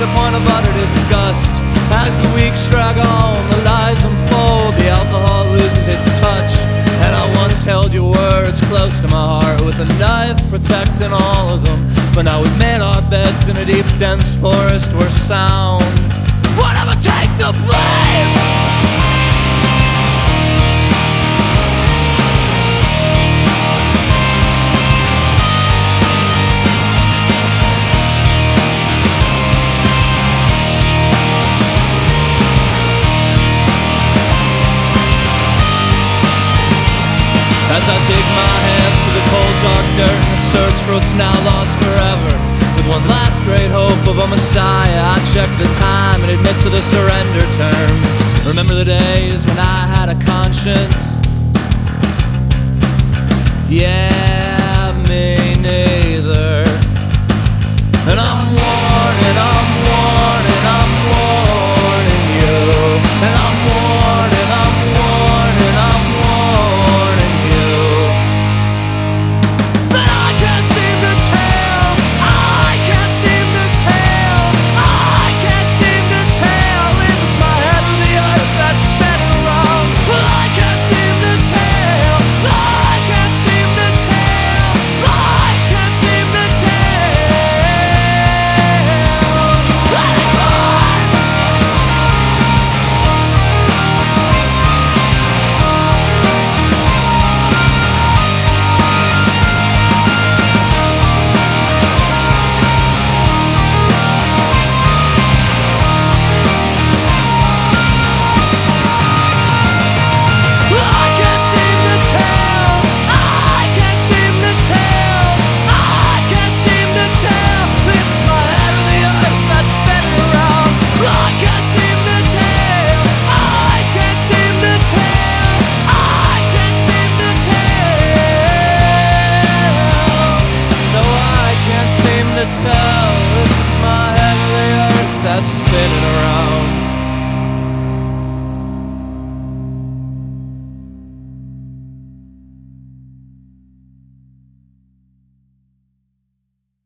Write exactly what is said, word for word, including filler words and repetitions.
the point of utter disgust. As the weeks drag on, the lies unfold, the alcohol loses its touch. And I once held your words close to my heart with a knife protecting all of them. But now we've made our beds in a deep dense forest where sound would never take the blame. As I dig my hands through the cold dark dirt in the search for what's now lost forever, with one last great hope of a messiah, I check the time and admit to the surrender terms. Remember the days when I had a conscience? Yeah.